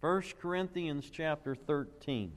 1 Corinthians chapter 13.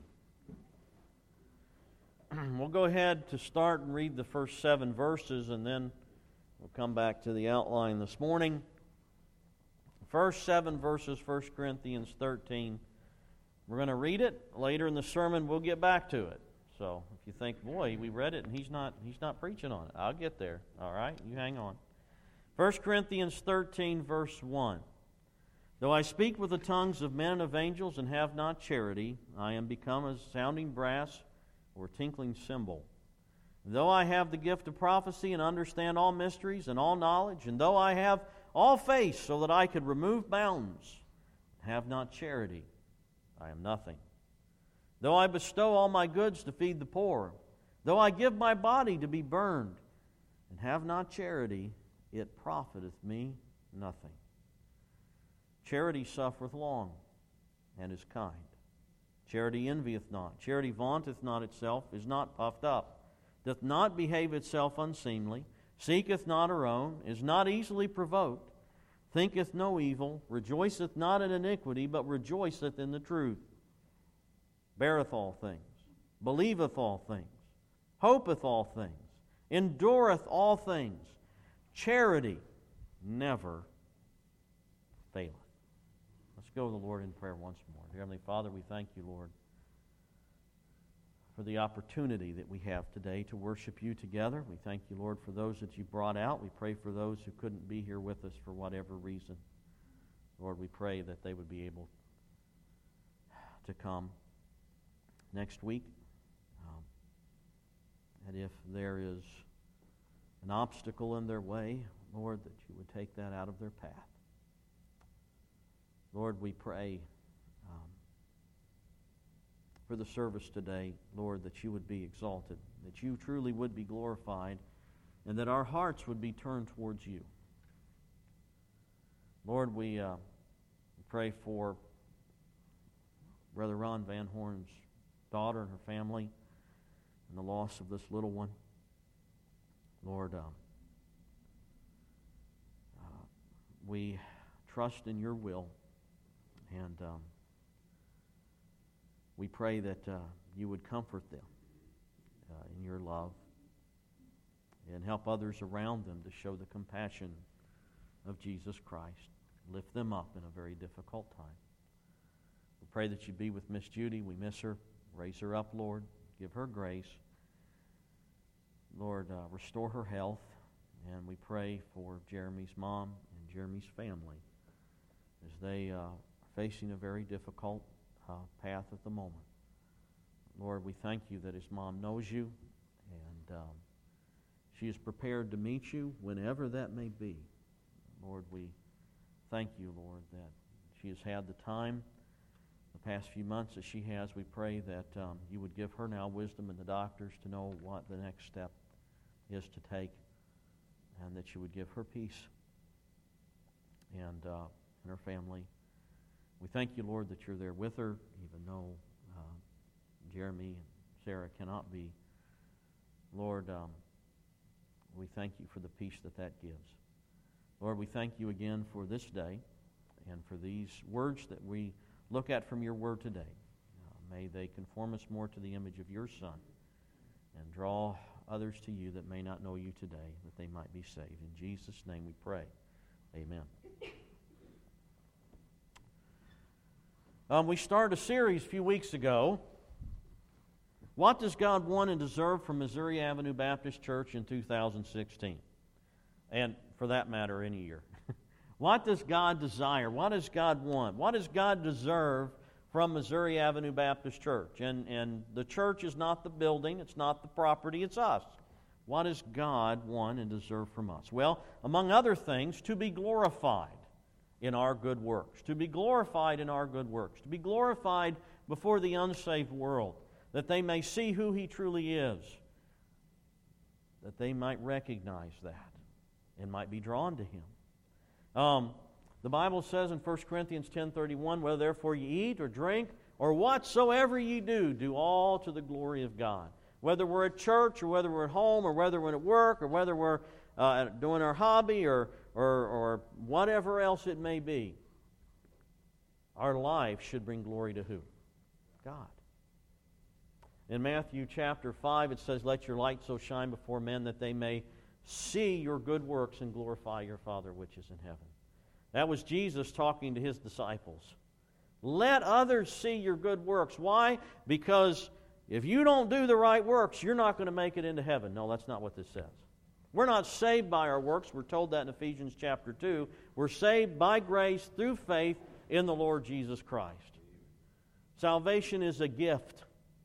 We'll go ahead to start and read the first 7 verses, and then we'll come back to the outline this morning. First 7 verses, 1 Corinthians 13. We're going to read it. Later in the sermon, we'll get back to it. So if you think, boy, we read it and he's not preaching on it, I'll get there. All right? You hang on. 1 Corinthians 13, verse 1. Though I speak with the tongues of men and of angels and have not charity, I am become a sounding brass or a tinkling cymbal. Though I have the gift of prophecy and understand all mysteries and all knowledge, and though I have all faith so that I could remove mountains, and have not charity, I am nothing. Though I bestow all my goods to feed the poor, though I give my body to be burned, and have not charity, it profiteth me nothing. Charity suffereth long, and is kind. Charity envieth not. Charity vaunteth not itself, is not puffed up, doth not behave itself unseemly, seeketh not her own, is not easily provoked, thinketh no evil, rejoiceth not in iniquity, but rejoiceth in the truth, beareth all things, believeth all things, hopeth all things, endureth all things. Charity never faileth. Let's go to the Lord in prayer once more. Dear Heavenly Father, we thank you, Lord, for the opportunity that we have today to worship you together. We thank you, Lord, for those that you brought out. We pray for those who couldn't be here with us for whatever reason. Lord, we pray that they would be able to come next week. And if there is an obstacle in their way, Lord, that you would take that out of their path. Lord, we pray for the service today, Lord, that you would be exalted, that you truly would be glorified, and that our hearts would be turned towards you. Lord, we pray for Brother Ron Van Horn's daughter and her family and the loss of this little one. Lord, we trust in your will, and we pray that you would comfort them in your love and help others around them to show the compassion of Jesus Christ. Lift them up in a very difficult time. We pray that you be with Miss Judy. We miss her. Raise her up, Lord. Give her grace. Lord, restore her health. And we pray for Jeremy's mom and Jeremy's family as they are facing a very difficult path at the moment. Lord, we thank you that his mom knows you, and she is prepared to meet you whenever that may be. Lord, we thank you, Lord, that she has had the time the past few months that she has. We pray that you would give her now wisdom and the doctors to know what the next step is to take, and that you would give her peace and her family. We thank you, Lord, that you're there with her, even though Jeremy and Sarah cannot be. Lord, we thank you for the peace that gives. Lord, we thank you again for this day and for these words that we look at from your word today. May they conform us more to the image of your Son and draw others to you that may not know you today, that they might be saved. In Jesus' name we pray. Amen. We started a series a few weeks ago. What does God want and deserve from Missouri Avenue Baptist Church in 2016? And for that matter, any year. What does God desire? What does God want? What does God deserve from Missouri Avenue Baptist Church? And the church is not the building, it's not the property, it's us. What does God want and deserve from us? Well, among other things, to be glorified in our good works. To be glorified in our good works. To be glorified before the unsaved world, that they may see who He truly is, that they might recognize that and might be drawn to Him. The Bible says in 1 Corinthians 10:31, whether therefore ye eat or drink or whatsoever ye do, do all to the glory of God. Whether we're at church or whether we're at home or whether we're at work or whether we're doing our hobby or whatever else it may be, our life should bring glory to who? God. In Matthew chapter 5, it says, "Let your light so shine before men that they may see your good works and glorify your Father which is in heaven." That was Jesus talking to His disciples. Let others see your good works. Why? Because if you don't do the right works, you're not going to make it into heaven. No, that's not what this says. We're not saved by our works. We're told that in Ephesians chapter 2. We're saved by grace through faith in the Lord Jesus Christ. Salvation is a gift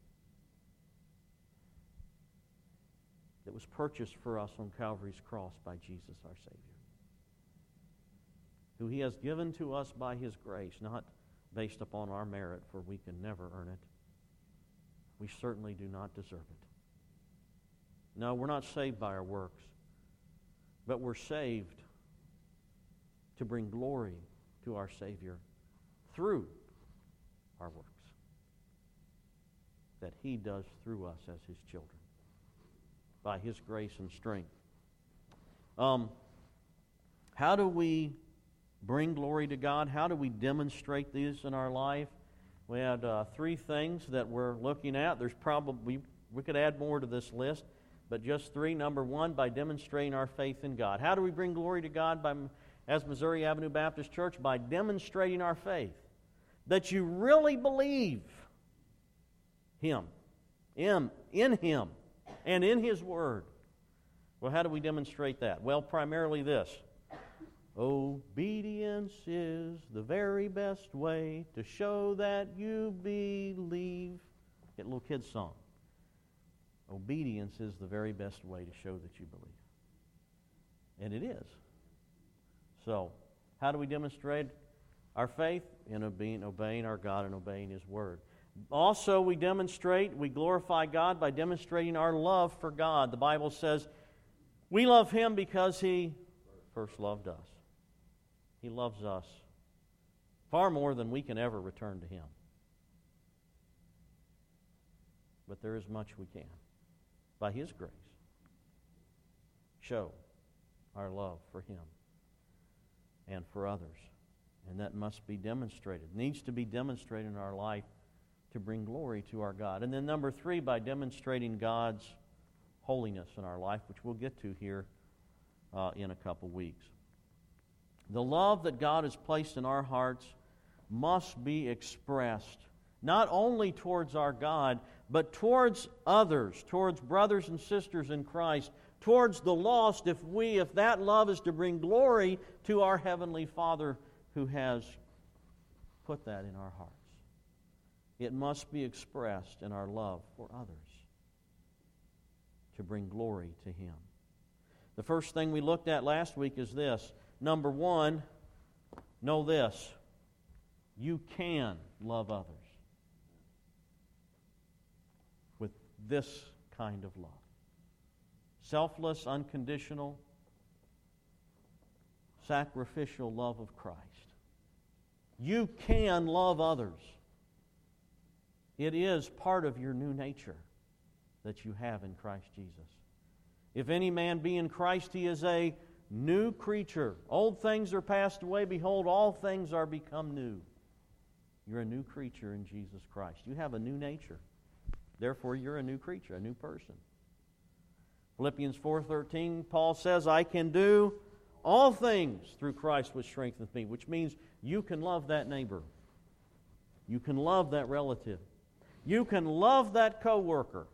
that was purchased for us on Calvary's cross by Jesus our Savior, who He has given to us by His grace, not based upon our merit, for we can never earn it. We certainly do not deserve it. No, we're not saved by our works, but we're saved to bring glory to our Savior through our works that He does through us as His children by His grace and strength. How do we bring glory to God? How do we demonstrate these in our life? We had 3 things that we're looking at. There's probably, we could add more to this list, but just 3. Number 1, by demonstrating our faith in God. How do we bring glory to God as Missouri Avenue Baptist Church? By demonstrating our faith. That you really believe Him, in Him, and in His Word. Well, how do we demonstrate that? Well, primarily this. Obedience is the very best way to show that you believe. Get a little kid's song. Obedience is the very best way to show that you believe. And it is. So, how do we demonstrate our faith? In obeying our God and obeying His Word. Also, we glorify God by demonstrating our love for God. The Bible says we love Him because He first loved us. He loves us far more than we can ever return to Him. But there is much we can, by His grace, show our love for Him and for others. And that must be demonstrated. It needs to be demonstrated in our life to bring glory to our God. And then number 3, by demonstrating God's holiness in our life, which we'll get to here in a couple weeks. The love that God has placed in our hearts must be expressed not only towards our God, but towards others, towards brothers and sisters in Christ, towards the lost, if that love is to bring glory to our Heavenly Father who has put that in our hearts. It must be expressed in our love for others to bring glory to Him. The first thing we looked at last week is this. Number 1, know this. You can love others with this kind of love. Selfless, unconditional, sacrificial love of Christ. You can love others. It is part of your new nature that you have in Christ Jesus. If any man be in Christ, he is a new creature. Old things are passed away. Behold, all things are become new. You're a new creature in Jesus Christ. You have a new nature. Therefore, you're a new creature, a new person. Philippians 4:13, Paul says, I can do all things through Christ which strengtheneth me, which means you can love that neighbor. You can love that relative. You can love that coworker,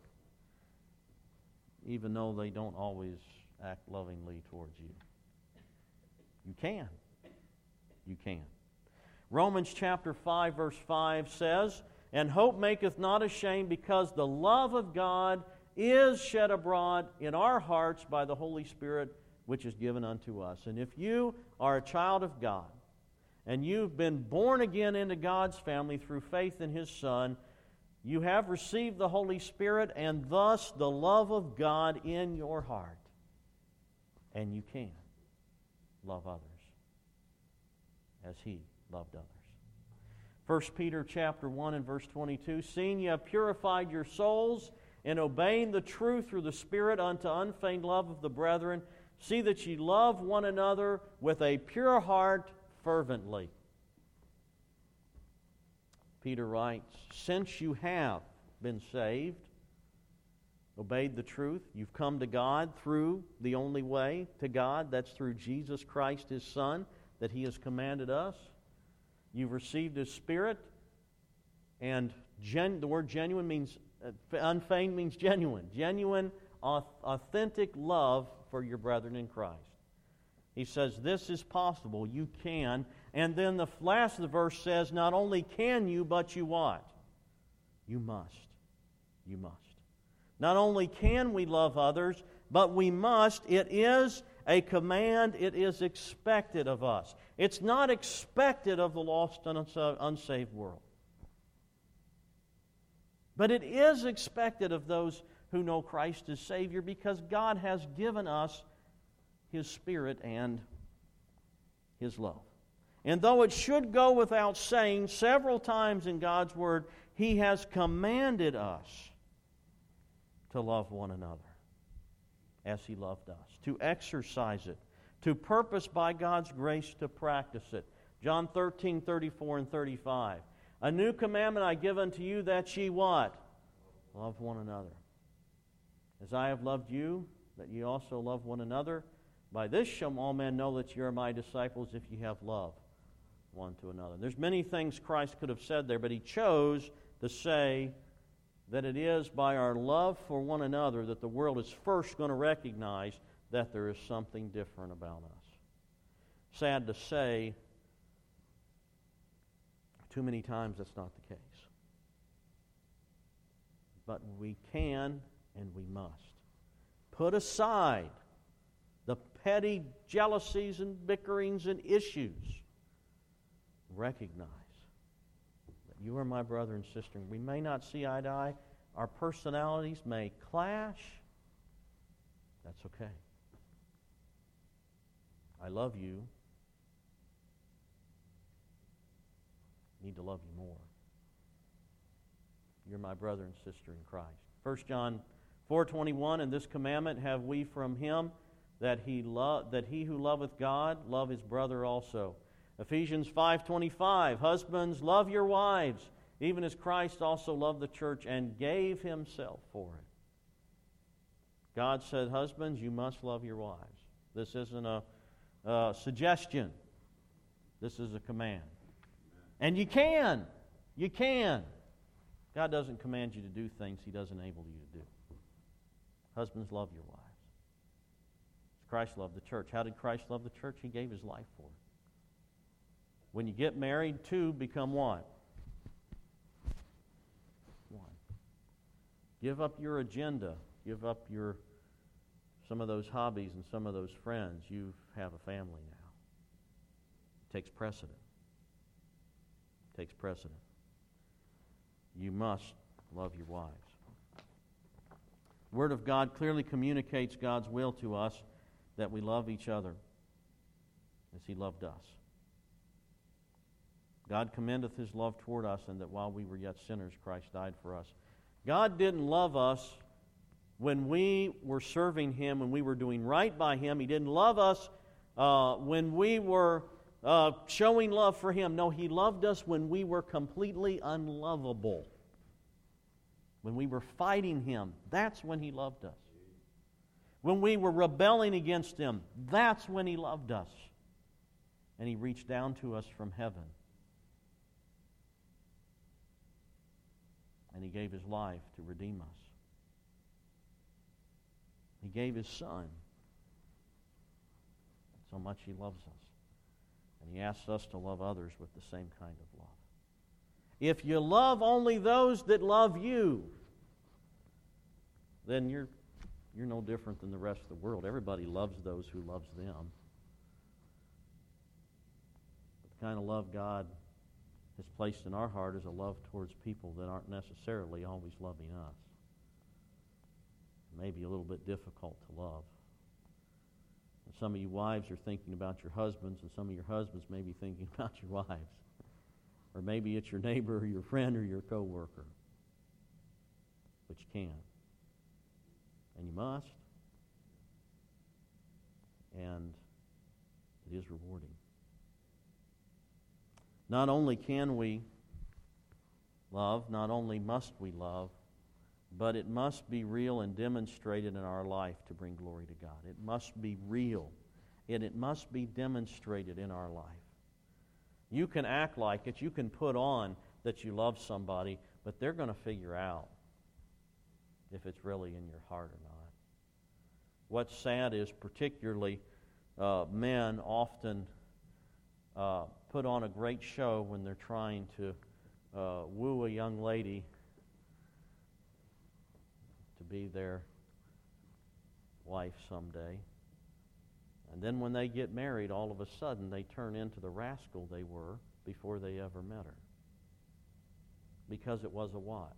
even though they don't always act lovingly towards you. You can. You can. Romans chapter 5, verse 5 says, And hope maketh not ashamed, because the love of God is shed abroad in our hearts by the Holy Spirit, which is given unto us. And if you are a child of God, and you've been born again into God's family through faith in His Son, you have received the Holy Spirit and thus the love of God in your heart. And you can love others as He loved others. 1 Peter chapter 1 and verse 22, Seeing ye have purified your souls in obeying the truth through the Spirit unto unfeigned love of the brethren, see that ye love one another with a pure heart fervently. Peter writes, since you have been saved, obeyed the truth, you've come to God through the only way to God, that's through Jesus Christ, His Son, that He has commanded us. You've received His Spirit, and the word genuine means, unfeigned means genuine. Genuine, authentic love for your brethren in Christ. He says, this is possible. You can. And then the last of the verse says, not only can you, but you what? You must. You must. Not only can we love others, but we must. It is a command. It is expected of us. It's not expected of the lost and unsaved world. But it is expected of those who know Christ as Savior, because God has given us His Spirit and His love. And though it should go without saying, several times in God's Word, He has commanded us to love one another as He loved us, to exercise it, to purpose by God's grace to practice it. John 13:34 and 35. A new commandment I give unto you, that ye what? Love one another. As I have loved you, that ye also love one another. By this shall all men know that ye are my disciples, if ye have love one to another. There's many things Christ could have said there, but He chose to say that it is by our love for one another that the world is first going to recognize that there is something different about us. Sad to say, too many times that's not the case. But we can and we must put aside the petty jealousies and bickerings and issues. Recognize that you are my brother and sister. We may not see eye to eye. Our personalities may clash. That's okay. I love you. I need to love you more. You're my brother and sister in Christ. 1 John 4:21, and this commandment have we from Him, that he who loveth God love his brother also. Ephesians 5:25, husbands, love your wives, even as Christ also loved the church and gave Himself for it. God said, husbands, you must love your wives. This isn't a suggestion. This is a command. And you can. You can. God doesn't command you to do things He doesn't enable you to do. Husbands, love your wives. Christ loved the church. How did Christ love the church? He gave His life for it. When you get married, two become what? One. Give up your agenda. Give up some of those hobbies and some of those friends. You have a family now. It takes precedent. It takes precedent. You must love your wives. The Word of God clearly communicates God's will to us, that we love each other as He loved us. God commendeth His love toward us, and that while we were yet sinners, Christ died for us. God didn't love us when we were serving Him, when we were doing right by Him. He didn't love us when we were showing love for Him. No, He loved us when we were completely unlovable. When we were fighting Him, that's when He loved us. When we were rebelling against Him, that's when He loved us. And He reached down to us from heaven. And He gave His life to redeem us. He gave His Son. So much He loves us. And He asks us to love others with the same kind of love. If you love only those that love you, then you're no different than the rest of the world. Everybody loves those who loves them. But the kind of love God has placed in our heart is a love towards people that aren't necessarily always loving us. It may be a little bit difficult to love. And some of you wives are thinking about your husbands, and some of your husbands may be thinking about your wives. Or maybe it's your neighbor or your friend or your coworker. But you can. And you must. And it is rewarding. Not only can we love, not only must we love, but it must be real and demonstrated in our life to bring glory to God. It must be real, and it must be demonstrated in our life. You can act like it, you can put on that you love somebody, but they're going to figure out if it's really in your heart or not. What's sad is particularly men often put on a great show when they're trying to woo a young lady to be their wife someday. And then when they get married, all of a sudden they turn into the rascal they were before they ever met her. Because it was a what?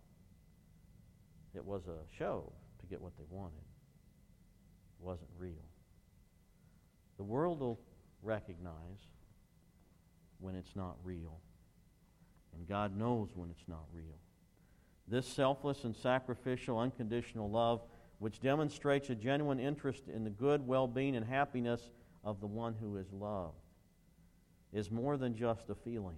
It was a show to get what they wanted. It wasn't real. The world will recognize when it's not real. And God knows when it's not real. This selfless and sacrificial, unconditional love, which demonstrates a genuine interest in the good, well-being, and happiness of the one who is loved, is more than just a feeling.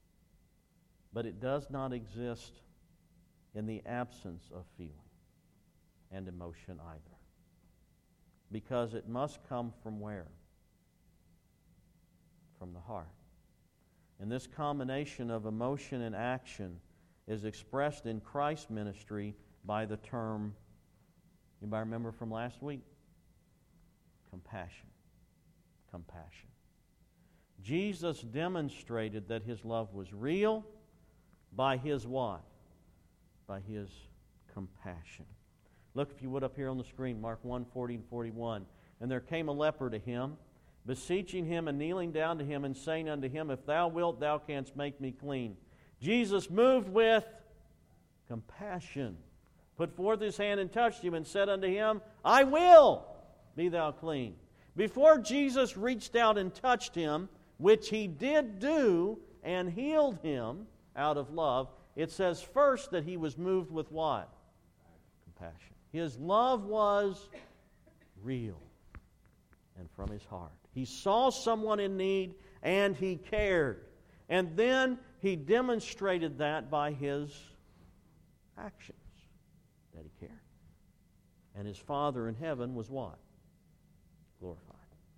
But it does not exist in the absence of feeling and emotion either. Because it must come from where? From the heart. And this combination of emotion and action is expressed in Christ's ministry by the term, anybody remember from last week? Compassion. Compassion. Jesus demonstrated that His love was real by His what? By His compassion. Look, if you would, up here on the screen, Mark 1:40 and 41. And there came a leper to Him, beseeching Him and kneeling down to Him and saying unto Him, If thou wilt, thou canst make me clean. Jesus, moved with compassion, put forth His hand and touched him and said unto him, I will, be thou clean. Before Jesus reached out and touched him, which He did do, and healed him out of love, it says first that He was moved with what? Compassion. His love was real and from His heart. He saw someone in need and He cared. And then He demonstrated that by His actions, that He cared. And His Father in heaven was what? Glorified.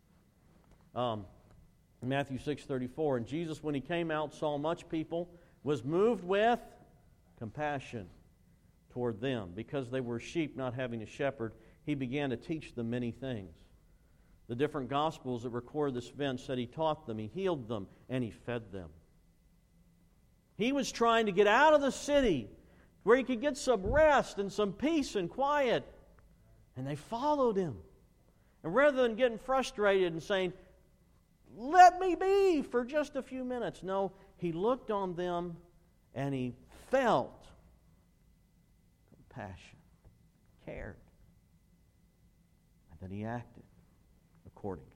Matthew 6:34, and Jesus, when He came out, saw much people, was moved with compassion toward them. Because they were sheep not having a shepherd, He began to teach them many things. The different Gospels that record this event said He taught them, He healed them, and He fed them. He was trying to get out of the city where He could get some rest and some peace and quiet. And they followed Him. And rather than getting frustrated and saying, let me be for just a few minutes, no, He looked on them and He felt compassion, cared. And then He acted accordingly.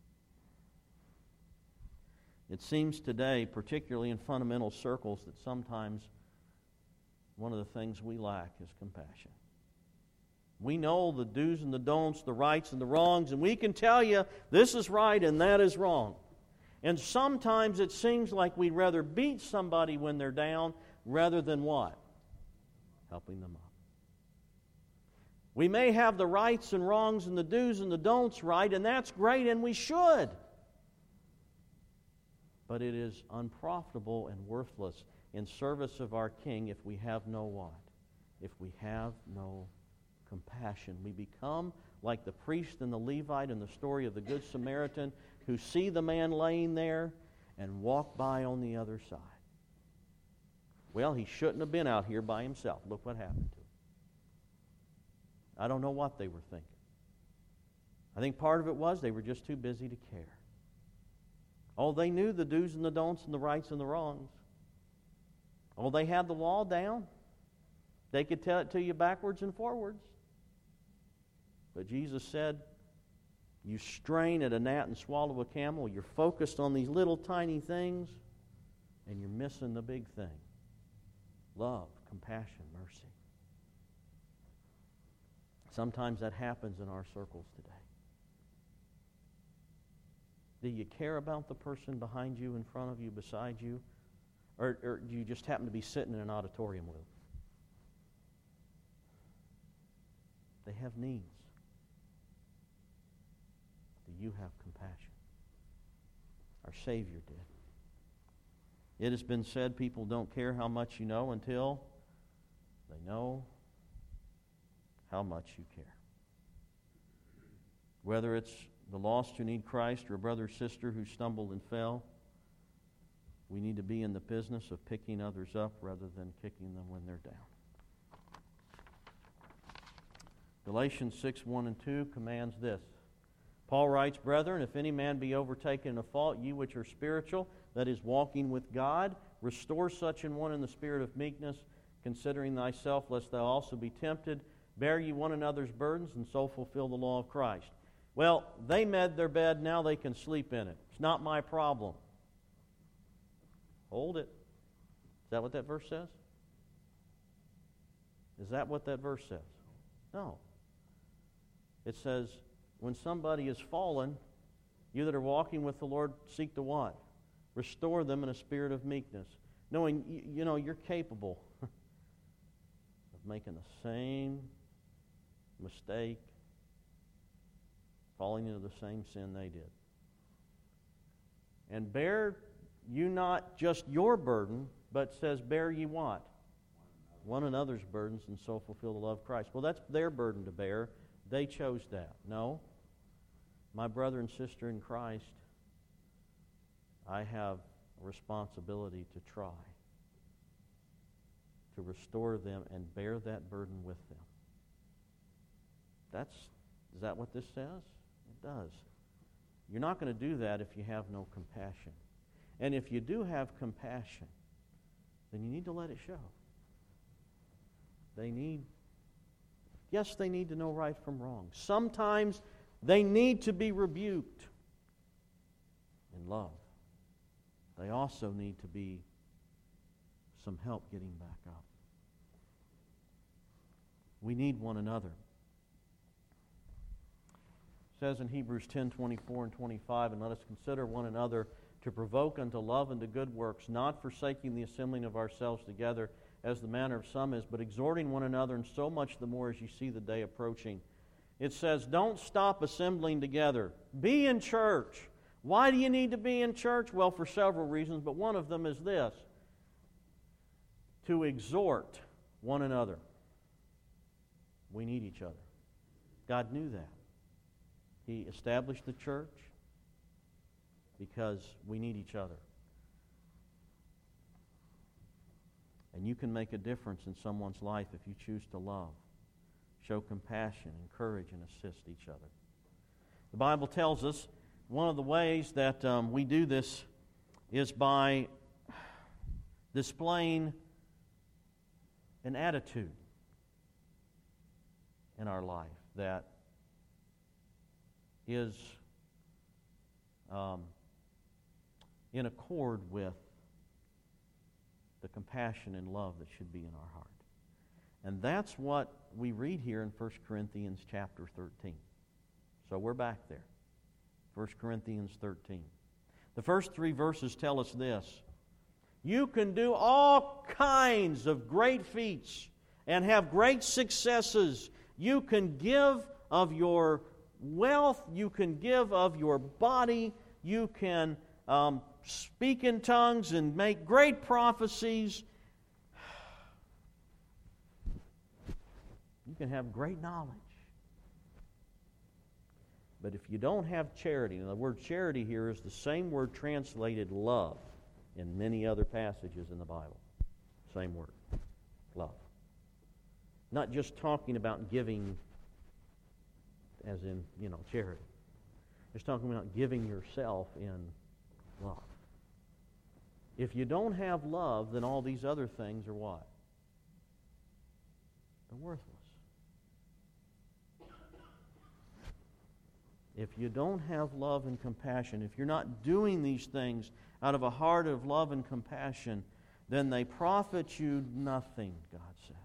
It seems today, particularly in fundamental circles, that sometimes one of the things we lack is compassion. We know the do's and the don'ts, the rights and the wrongs, and we can tell you this is right and that is wrong. And sometimes it seems like we'd rather beat somebody when they're down rather than what? Helping them up. We may have the rights and wrongs and the do's and the don'ts right, and that's great, and we should. But it is unprofitable and worthless in service of our King if we have no what? If we have no compassion. We become like the priest and the Levite in the story of the Good Samaritan, who see the man laying there and walk by on the other side. Well, he shouldn't have been out here by himself. Look what happened to him. I don't know what they were thinking. I think part of it was they were just too busy to care. Oh, they knew the do's and the don'ts and the rights and the wrongs. Oh, they had the law down. They could tell it to you backwards and forwards. But Jesus said, you strain at a gnat and swallow a camel. You're focused on these little tiny things, and you're missing the big thing. Love, compassion, mercy. Sometimes that happens in our circles today. Do you care about the person behind you, in front of you, beside you? Or do you just happen to be sitting in an auditorium with them? They have needs. Do you have compassion? Our Savior did. It has been said people don't care how much you know until they know how much you care. Whether it's the lost who need Christ or a brother or sister who stumbled and fell, we need to be in the business of picking others up rather than kicking them when they're down. Galatians 6:1 and 2 commands this. Paul writes, Brethren, if any man be overtaken in a fault, you which are spiritual, that is, walking with God, restore such an one in the spirit of meekness, considering thyself, lest thou also be tempted. Bear ye one another's burdens, and so fulfill the law of Christ. Well, they made their bed, now they can sleep in it. It's not my problem. Hold it. Is that what that verse says? Is that what that verse says? No. It says, when somebody is fallen, you that are walking with the Lord, seek to what? Restore them in a spirit of meekness. Knowing, you're capable of making the same mistake, falling into the same sin they did. And bear you not just your burden, but says, bear ye what? One another's burdens, and so fulfill the love of Christ. Well, that's their burden to bear. They chose that. No. My brother and sister in Christ, I have a responsibility to try to restore them and bear that burden with them. Is that what this says? It does. You're not going to do that if you have no compassion. And if you do have compassion, then you need to let it show. They need to know right from wrong. Sometimes they need to be rebuked in love. They also need to be some help getting back up. We need one another. It says in Hebrews 10:24 and 25, and let us consider one another to provoke unto love and to good works, not forsaking the assembling of ourselves together, as the manner of some is, but exhorting one another, and so much the more as you see the day approaching. It says, don't stop assembling together. Be in church. Why do you need to be in church? Well, for several reasons, but one of them is this: to exhort one another. We need each other. God knew that. He established the church because we need each other. And you can make a difference in someone's life if you choose to love, show compassion, encourage, and assist each other. The Bible tells us one of the ways that we do this is by displaying an attitude in our life that is in accord with the compassion and love that should be in our heart. And that's what we read here in 1 Corinthians chapter 13. So we're back there. 1 Corinthians 13. The first 3 verses tell us this: you can do all kinds of great feats and have great successes. You can give of your wealth, you can give of your body, you can speak in tongues and make great prophecies. You can have great knowledge. But if you don't have charity, and the word charity here is the same word translated love in many other passages in the Bible. Same word, love. Not just talking about giving as in, charity. It's talking about giving yourself in love. If you don't have love, then all these other things are what? They're worthless. If you don't have love and compassion, if you're not doing these things out of a heart of love and compassion, then they profit you nothing, God says.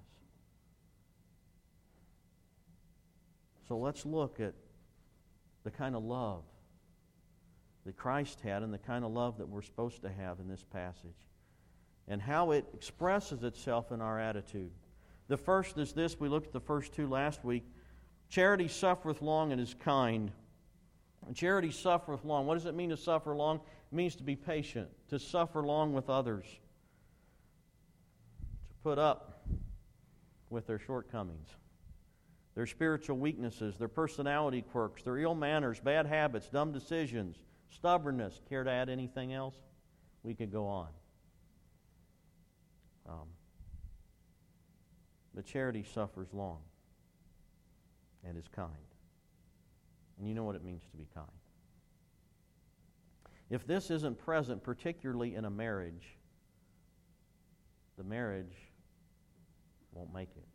So let's look at the kind of love that Christ had and the kind of love that we're supposed to have in this passage. and how it expresses itself in our attitude. The first is this. We looked at the first two last week. Charity suffereth long and is kind. Charity suffereth long. What does it mean to suffer long? It means to be patient, to suffer long with others, to put up with their shortcomings, their spiritual weaknesses, their personality quirks, their ill manners, bad habits, dumb decisions, stubbornness. Care to add anything else? We could go on. But charity suffers long and is kind. And you know what it means to be kind. If this isn't present, particularly in a marriage, the marriage won't make it.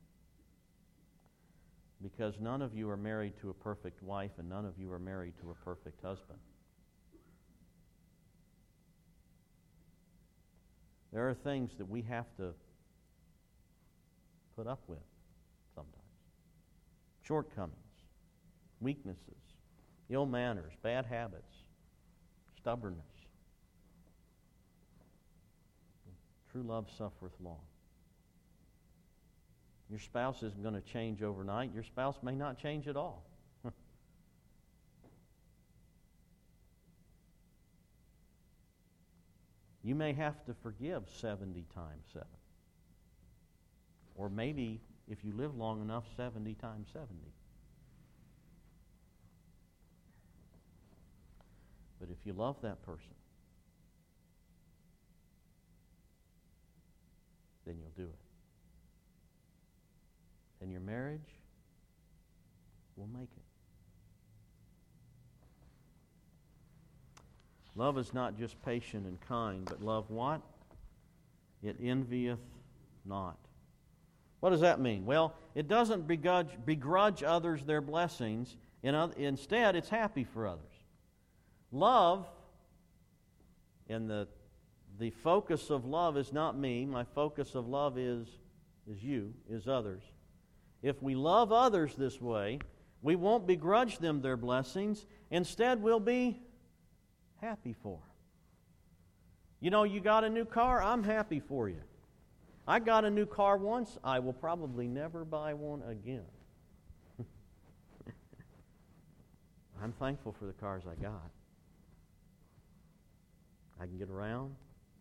Because none of you are married to a perfect wife and none of you are married to a perfect husband. There are things that we have to put up with sometimes. Shortcomings, weaknesses, ill manners, bad habits, stubbornness. True love suffereth long. Your spouse isn't going to change overnight. Your spouse may not change at all. You may have to forgive 70 times 7. Or maybe, if you live long enough, 70 times 70. But if you love that person, then you'll do it. And your marriage will make it. Love is not just patient and kind, but love what? It envieth not. What does that mean? Well, it doesn't begrudge others their blessings. Instead, it's happy for others. Love, and the focus of love is not me. My focus of love is you, is others. If we love others this way, we won't begrudge them their blessings. Instead, we'll be happy for them. You know, you got a new car, I'm happy for you. I got a new car once, I will probably never buy one again. I'm thankful for the cars I got. I can get around.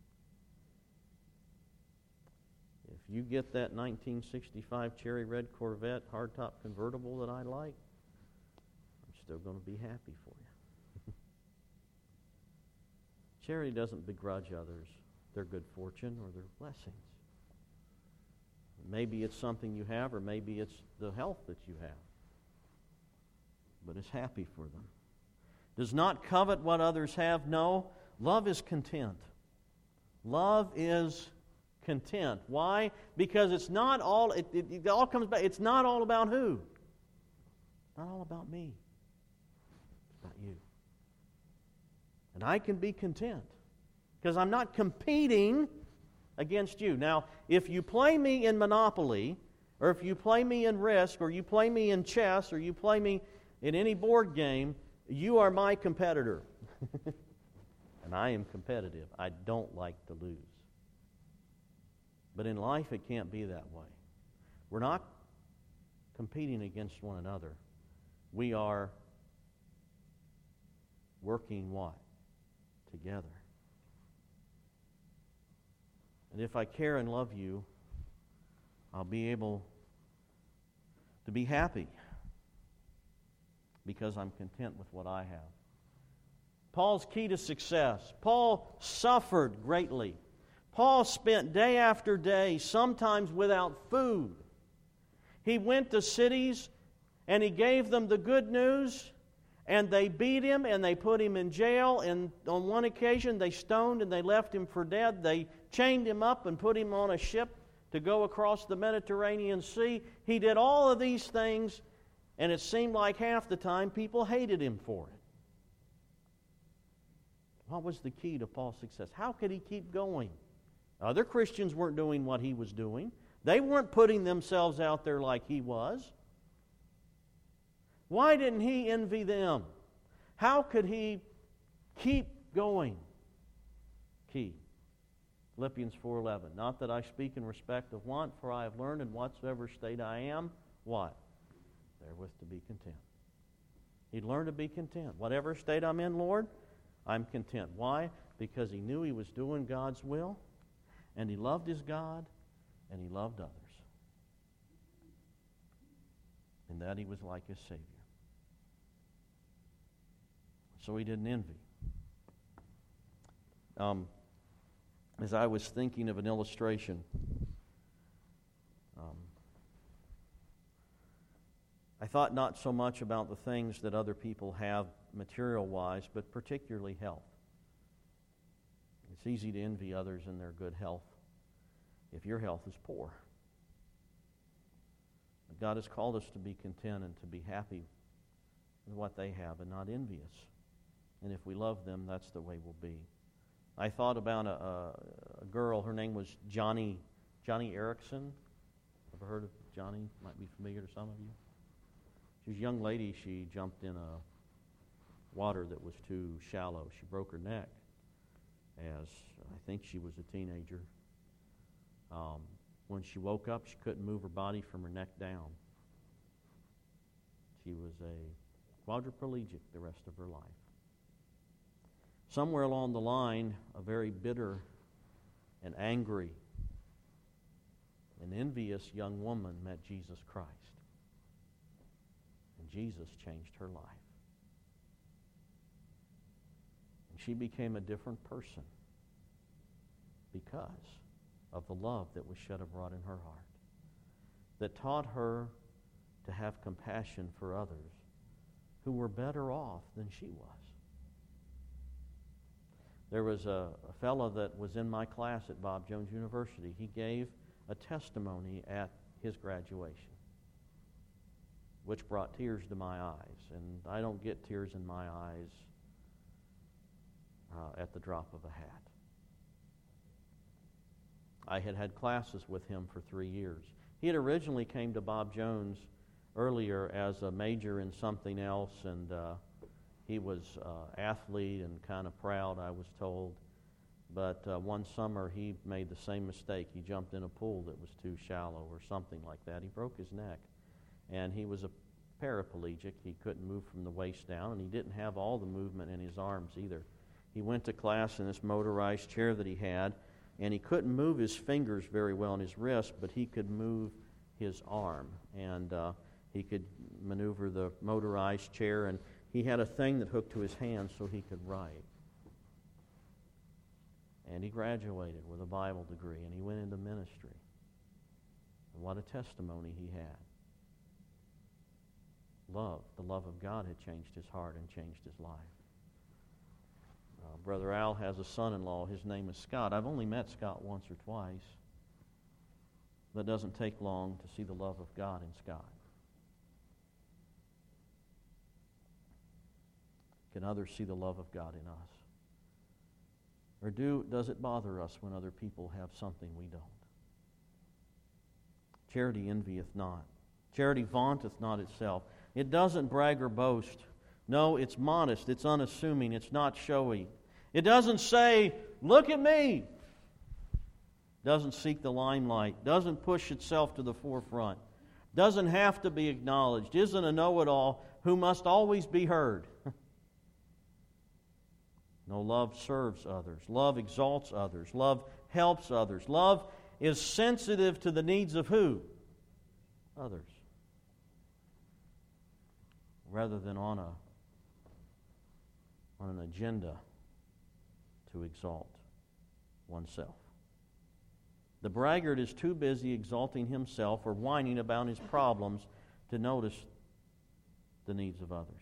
If you get that 1965 cherry red Corvette hardtop convertible that I like, I'm still going to be happy for you. Charity doesn't begrudge others their good fortune or their blessings. Maybe it's something you have, or maybe it's the health that you have. But it's happy for them. Does not covet what others have. No, love is content. Love is content. Why? Because it's not all, it all comes back, it's not all about who? Not all about me. It's about you. And I can be content because I'm not competing against you. Now, if you play me in Monopoly, or if you play me in Risk, or you play me in chess, or you play me in any board game, you are my competitor. And I am competitive. I don't like to lose. But in life, it can't be that way. We're not competing against one another. We are working what? Together. And if I care and love you, I'll be able to be happy because I'm content with what I have. Paul's key to success. Paul suffered greatly. Paul spent day after day, sometimes without food. He went to cities and he gave them the good news, and they beat him and they put him in jail, and on one occasion they stoned and they left him for dead. They chained him up and put him on a ship to go across the Mediterranean Sea. He did all of these things, and it seemed like half the time people hated him for it. What was the key to Paul's success? How could he keep going? Other Christians weren't doing what he was doing. They weren't putting themselves out there like he was. Why didn't he envy them? How could he keep going? Key. Philippians 4:11. Not that I speak in respect of want, for I have learned in whatsoever state I am, what? Therewith to be content. He'd learned to be content. Whatever state I'm in, Lord, I'm content. Why? Because he knew he was doing God's will, and he loved his God, and he loved others. And that he was like his Savior. So he didn't envy. As I was thinking of an illustration, I thought not so much about the things that other people have material-wise, but particularly health. It's easy to envy others in their good health if your health is poor. But God has called us to be content and to be happy with what they have and not envious. And if we love them, that's the way we'll be. I thought about a girl. Her name was Johnny Erickson. Ever heard of Johnny? Might be familiar to some of you. She was a young lady. She jumped in a water that was too shallow. She broke her neck as I think she was a teenager. When she woke up, she couldn't move her body from her neck down. She was a quadriplegic the rest of her life. Somewhere along the line, a very bitter and angry and envious young woman met Jesus Christ. And Jesus changed her life. And she became a different person because of the love that was shed abroad in her heart, that taught her to have compassion for others who were better off than she was. There was a fellow that was in my class at Bob Jones University. He gave a testimony at his graduation, which brought tears to my eyes. And I don't get tears in my eyes at the drop of a hat. I had had classes with him for 3 years. He had originally came to Bob Jones earlier as a major in something else, and he was athlete and kind of proud, I was told. But one summer he made the same mistake. He jumped in a pool that was too shallow or something like that. He broke his neck. And he was a paraplegic. He couldn't move from the waist down, and he didn't have all the movement in his arms either. He went to class in this motorized chair that he had, and he couldn't move his fingers very well on his wrist, but he could move his arm. And he could maneuver the motorized chair, and he had a thing that hooked to his hand so he could write. And he graduated with a Bible degree, and he went into ministry. And what a testimony he had. Love, the love of God had changed his heart and changed his life. Brother Al has a son-in-law. His name is Scott. I've only met Scott once or twice. But it doesn't take long to see the love of God in Scott. Can others see the love of God in us? Or does it bother us when other people have something we don't? Charity envieth not. Charity vaunteth not itself. It doesn't brag or boast. No, it's modest. It's unassuming. It's not showy. It doesn't say, look at me. Doesn't seek the limelight. Doesn't push itself to the forefront. Doesn't have to be acknowledged. Isn't a know-it-all who must always be heard. No, love serves others. Love exalts others. Love helps others. Love is sensitive to the needs of who? Others. Rather than on an agenda to exalt oneself. The braggart is too busy exalting himself or whining about his problems to notice the needs of others.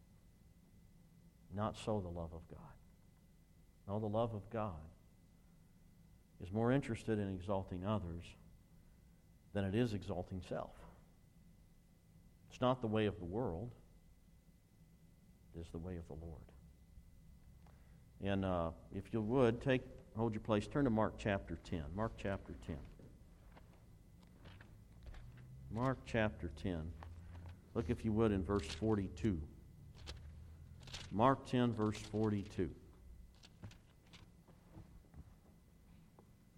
Not so the love of God. No, the love of God is more interested in exalting others than it is exalting self. It's not the way of the world. It is the way of the Lord. And if you would, hold your place, turn to Mark chapter 10. Mark chapter 10. Mark chapter 10. Look, if you would, in verse 42. Mark 10, verse 42.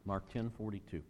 Mark 10:42.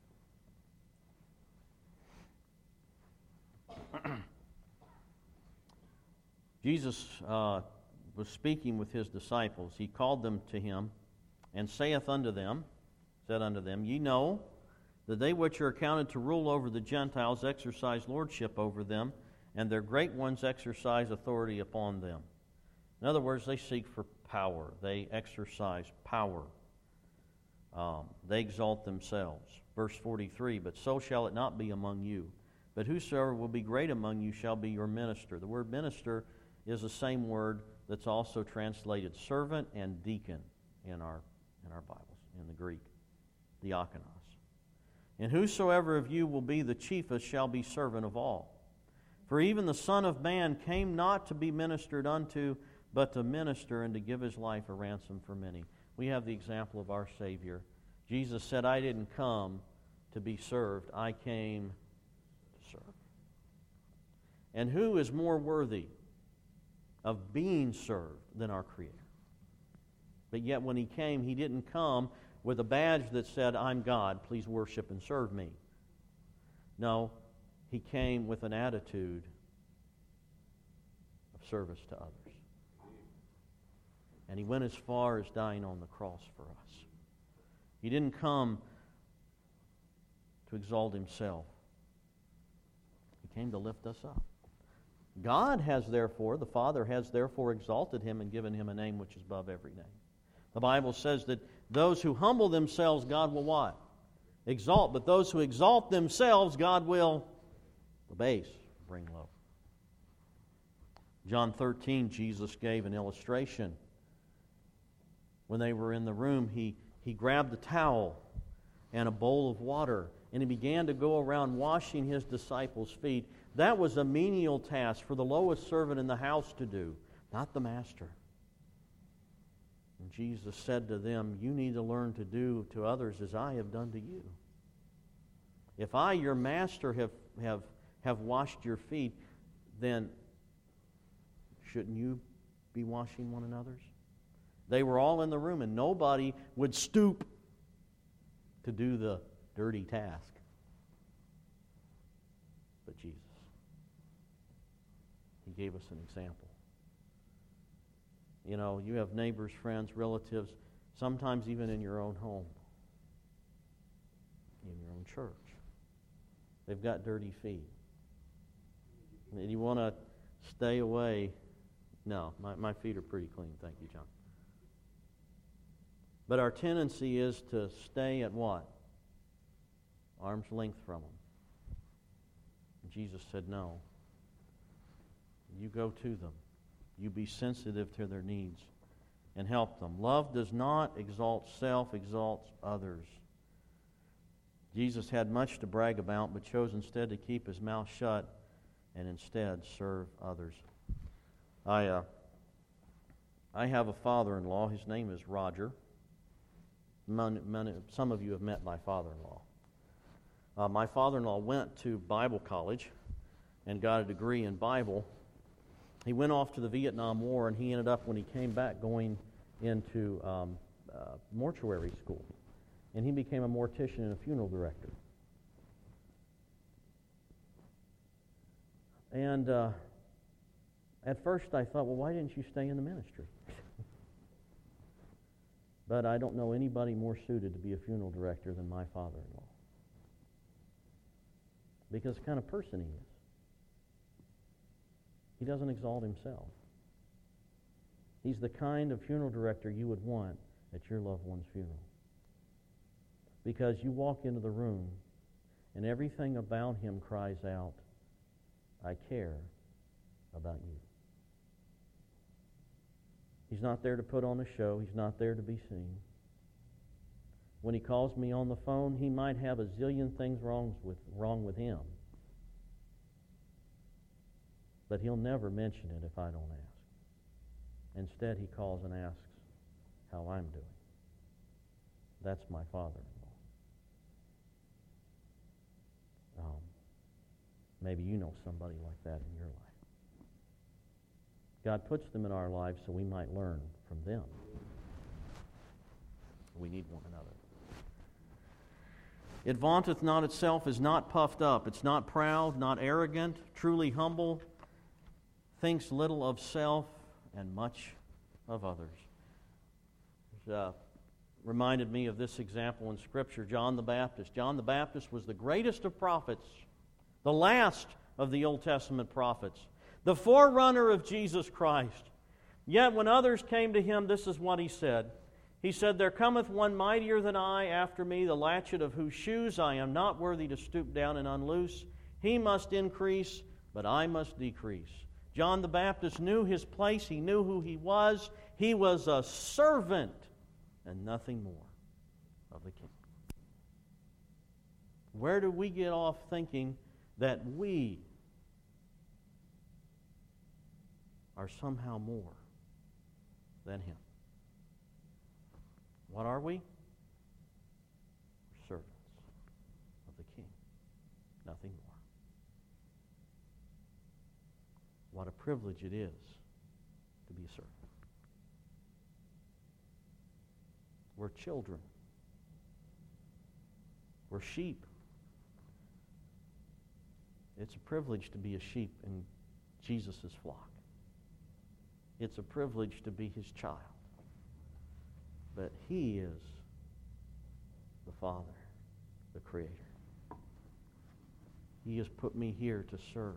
Jesus was speaking with his disciples. He called them to him and said unto them, Ye know that they which are accounted to rule over the Gentiles exercise lordship over them, and their great ones exercise authority upon them. In other words, they seek for power. They exercise power. They exalt themselves. Verse 43, But so shall it not be among you. But whosoever will be great among you shall be your minister. The word minister is the same word that's also translated servant and deacon in our Bibles, in the Greek, diakonos. And whosoever of you will be the chiefest shall be servant of all. For even the Son of Man came not to be ministered unto, but to minister and to give his life a ransom for many. We have the example of our Savior. Jesus said, I didn't come to be served, I came to serve. And who is more worthy of being served than our Creator? But yet when he came, he didn't come with a badge that said, I'm God, please worship and serve me. No, he came with an attitude of service to others. And he went as far as dying on the cross for us. He didn't come to exalt himself. He came to lift us up. God has therefore, the Father has therefore exalted him and given him a name which is above every name. The Bible says that those who humble themselves, God will what? Exalt. But those who exalt themselves, God will abase, bring low. John 13, Jesus gave an illustration. When they were in the room, he grabbed a towel and a bowl of water, and he began to go around washing his disciples' feet. That was a menial task for the lowest servant in the house to do, not the master. And Jesus said to them, you need to learn to do to others as I have done to you. If I, your master, have washed your feet, then shouldn't you be washing one another's? They were all in the room, and nobody would stoop to do the dirty task but Jesus. He gave us an example. You know, you have neighbors, friends, relatives, sometimes even in your own home, in your own church. They've got dirty feet. And you want to stay away. No, my feet are pretty clean. Thank you, John. But our tendency is to stay at what? Arm's length from them. And Jesus said, no. You go to them. You be sensitive to their needs and help them. Love does not exalt self, exalts others. Jesus had much to brag about, but chose instead to keep his mouth shut and instead serve others. I have a father-in-law. His name is Roger. Some of you have met my father-in-law. My father-in-law went to Bible college and got a degree in Bible. He went off to the Vietnam War, and he ended up, when he came back, going into mortuary school. And he became a mortician and a funeral director. And at first I thought, well, why didn't you stay in the ministry? But I don't know anybody more suited to be a funeral director than my father-in-law. Because the kind of person he is. He doesn't exalt himself. He's the kind of funeral director you would want at your loved one's funeral. Because you walk into the room and everything about him cries out, I care about you. He's not there to put on a show. He's not there to be seen. When he calls me on the phone, he might have a zillion things wrong with him. But he'll never mention it if I don't ask. Instead, he calls and asks how I'm doing. That's my father-in-law. Maybe you know somebody like that in your life. God puts them in our lives so we might learn from them. We need one another. It vaunteth not itself, is not puffed up. It's not proud, not arrogant, truly humble, thinks little of self and much of others. Reminded me of this example in Scripture, John the Baptist. John the Baptist was the greatest of prophets, the last of the Old Testament prophets, the forerunner of Jesus Christ. Yet when others came to him, this is what he said. He said, "There cometh one mightier than I after me, the latchet of whose shoes I am not worthy to stoop down and unloose. He must increase, but I must decrease." John the Baptist knew his place. He knew who he was. He was a servant and nothing more of the King. Where do we get off thinking that we are somehow more than him? What are we? We're servants of the King, nothing more. What a privilege it is to be a servant. We're children. We're sheep. It's a privilege to be a sheep in Jesus' flock. It's a privilege to be his child. But he is the Father, the Creator. He has put me here to serve.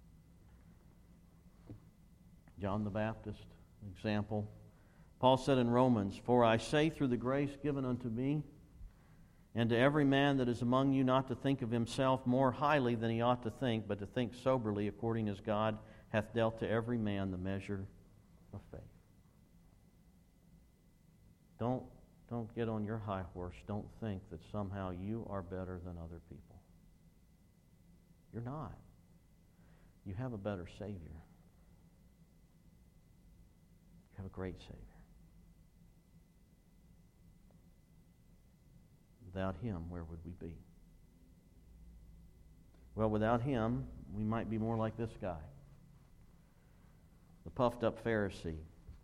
John the Baptist, example. Paul said in Romans, "For I say through the grace given unto me, and to every man that is among you, not to think of himself more highly than he ought to think, but to think soberly, according as God hath dealt to every man the measure of faith." Don't get on your high horse. Don't think that somehow you are better than other people. You're not. You have a better Savior. You have a great Savior. Without him, where would we be? Well, without him, we might be more like this guy, the puffed up Pharisee.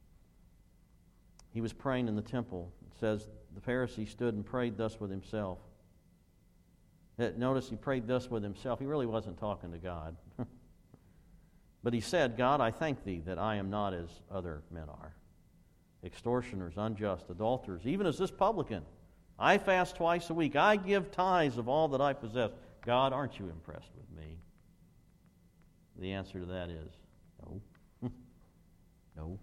He was praying in the temple. It says the Pharisee stood and prayed thus with himself. Notice he prayed thus with himself. He really wasn't talking to God. But he said, "God, I thank thee that I am not as other men are, extortioners, unjust, adulterers, even as this publican. I fast twice a week. I give tithes of all that I possess. God, aren't you impressed with me?" The answer to that is no. No.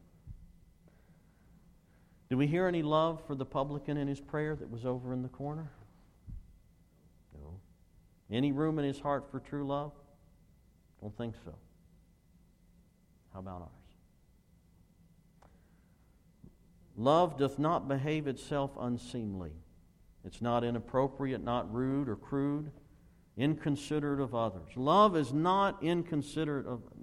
Do we hear any love for the publican in his prayer that was over in the corner? No. Any room in his heart for true love? Don't think so. How about ours? Love doth not behave itself unseemly. It's not inappropriate, not rude or crude, inconsiderate of others. Love is not inconsiderate,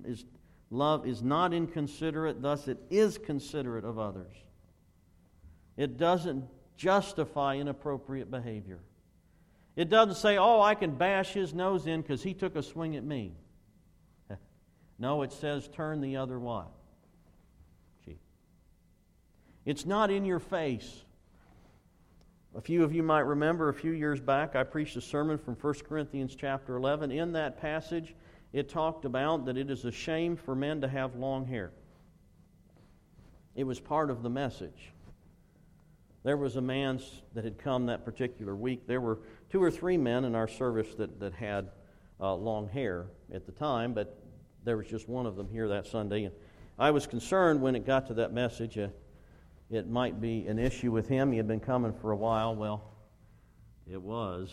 thus it is considerate of others. It doesn't justify inappropriate behavior. It doesn't say, "Oh, I can bash his nose in because he took a swing at me." No, it says, "Turn the other what? Cheek." It's not in your face. A few of you might remember a few years back I preached a sermon from 1 Corinthians chapter 11. In that passage, it talked about that it is a shame for men to have long hair. It was part of the message. There was a man that had come that particular week. There were 2 or 3 men in our service that had long hair at the time, but there was just one of them here that Sunday. And I was concerned when it got to that message it might be an issue with him. He had been coming for a while. Well, it was.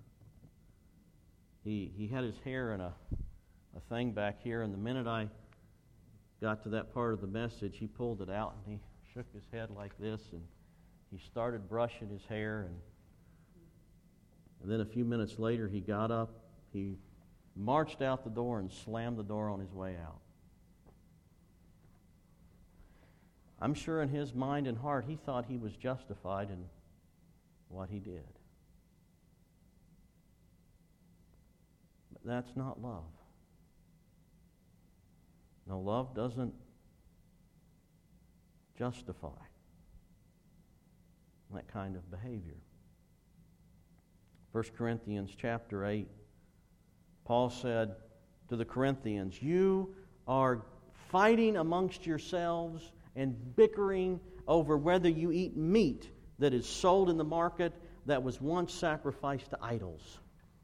He had his hair in a thing back here, and the minute I got to that part of the message, he pulled it out and he shook his head like this, and he started brushing his hair, and then a few minutes later he got up, he marched out the door and slammed the door on his way out. I'm sure in his mind and heart he thought he was justified in what he did. But that's not love. No, love doesn't justify that kind of behavior. 1 Corinthians chapter 8, Paul said to the Corinthians, you are fighting amongst yourselves and bickering over whether you eat meat that is sold in the market that was once sacrificed to idols.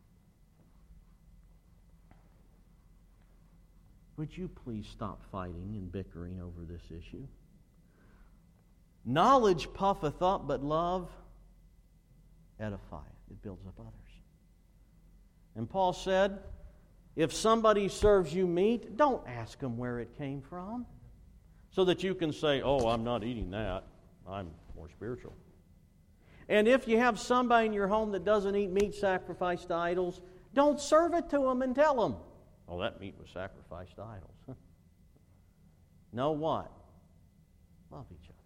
Would you please stop fighting and bickering over this issue? Knowledge puffeth up, but love edifieth. It builds up others. And Paul said, if somebody serves you meat, don't ask them where it came from, so that you can say, oh, I'm not eating that. I'm more spiritual. And if you have somebody in your home that doesn't eat meat sacrificed to idols, don't serve it to them and tell them, oh, that meat was sacrificed to idols. Know what? Love each other.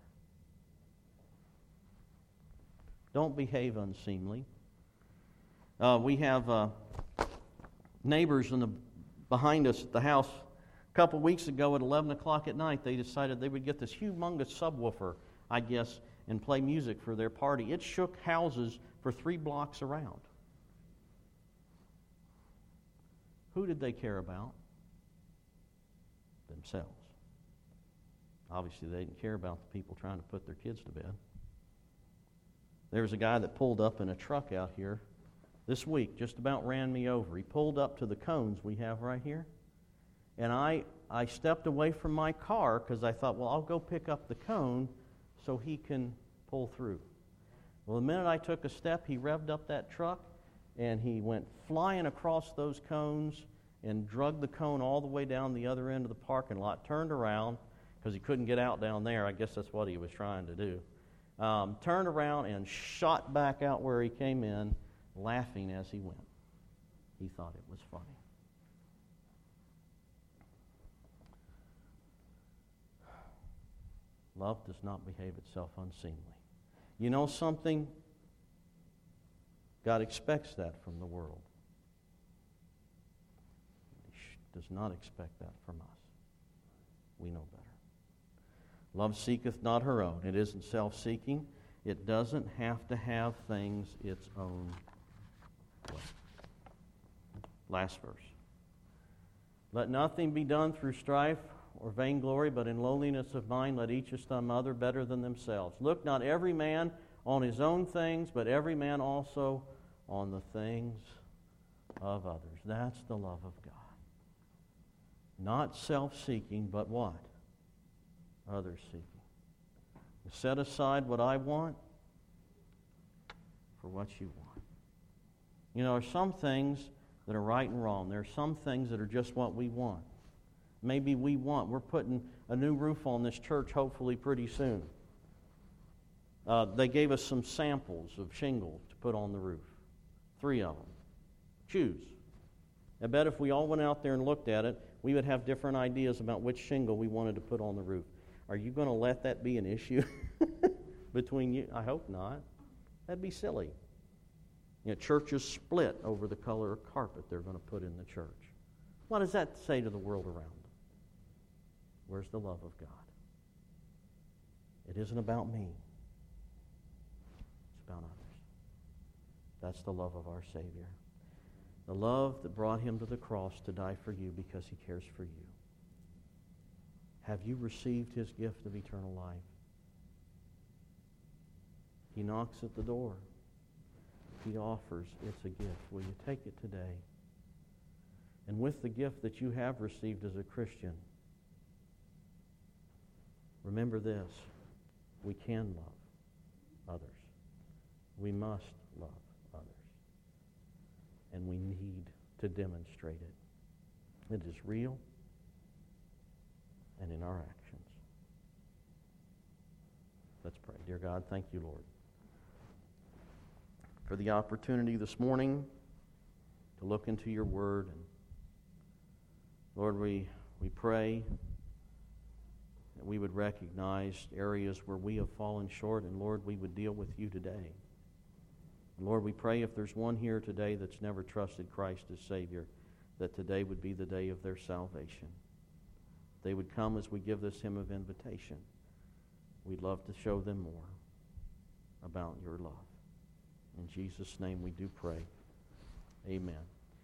Don't behave unseemly. We have neighbors behind us at the house. A couple weeks ago at 11 o'clock at night, they decided they would get this humongous subwoofer, I guess, and play music for their party. It shook houses for 3 blocks around. Who did they care about? Themselves. Obviously, they didn't care about the people trying to put their kids to bed. There was a guy that pulled up in a truck out here this week, just about ran me over. He pulled up to the cones we have right here, and I stepped away from my car because I thought, well, I'll go pick up the cone so he can pull through. Well, the minute I took a step, he revved up that truck, and he went flying across those cones and dragged the cone all the way down the other end of the parking lot, turned around, because he couldn't get out down there. I guess that's what he was trying to do. Turned around and shot back out where he came in, laughing as he went. He thought it was funny. Love does not behave itself unseemly. You know something? God expects that from the world. He does not expect that from us. We know better. Love seeketh not her own. It isn't self-seeking. It doesn't have to have things its own way. Last verse. Let nothing be done through strife or vainglory, but in lowliness of mind let each esteem other better than themselves. Look not every man on his own things, but every man also on the things of others. That's the love of God. Not self-seeking, but what? Others-seeking. Set aside what I want for what you want. You know, there are some things that are right and wrong. There are some things that are just what we want. Maybe we're putting a new roof on this church hopefully pretty soon. They gave us some samples of shingles to put on the roof. 3 of them. Choose. I bet if we all went out there and looked at it, we would have different ideas about which shingle we wanted to put on the roof. Are you going to let that be an issue between you? I hope not. That'd be silly. You know, churches split over the color of carpet they're going to put in the church. What does that say to the world around them? Where's the love of God? It isn't about me. It's about others. That's the love of our Savior. The love that brought him to the cross to die for you because he cares for you. Have you received his gift of eternal life? He knocks at the door. He offers. It's a gift. Will you take it today? And with the gift that you have received as a Christian, remember this. We can love others. We must love others. And we need to demonstrate it. It is real and in our actions. Let's pray. Dear God, thank you, Lord, for the opportunity this morning to look into your word. And Lord, we pray that we would recognize areas where we have fallen short, and Lord, we would deal with you today. And Lord, we pray if there's one here today that's never trusted Christ as Savior, that today would be the day of their salvation. They would come as we give this hymn of invitation. We'd love to show them more about your love. In In Jesus' name we do pray. Amen.